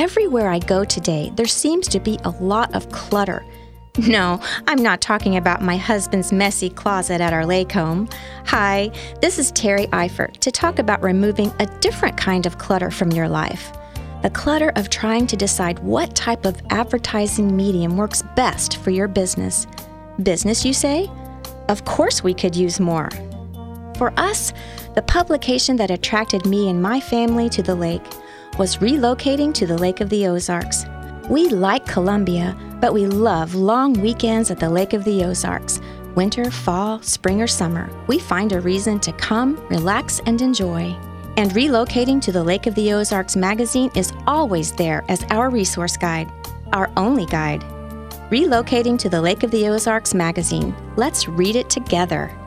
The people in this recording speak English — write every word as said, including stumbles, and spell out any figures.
Everywhere I go today, there seems to be a lot of clutter. No, I'm not talking about my husband's messy closet at our lake home. Hi, this is Terry Eifert to talk about removing a different kind of clutter from your life. The clutter of trying to decide what type of advertising medium works best for your business. Business, you say? Of course we could use more. For us, the publication that attracted me and my family to the lake was relocating to the Lake of the Ozarks. We like Columbia, but we love long weekends at the Lake of the Ozarks. Winter, fall, spring, or summer, we find a reason to come, relax, and enjoy. And Relocating to the Lake of the Ozarks magazine is always there as our resource guide, our only guide. Relocating to the Lake of the Ozarks magazine. Let's read it together.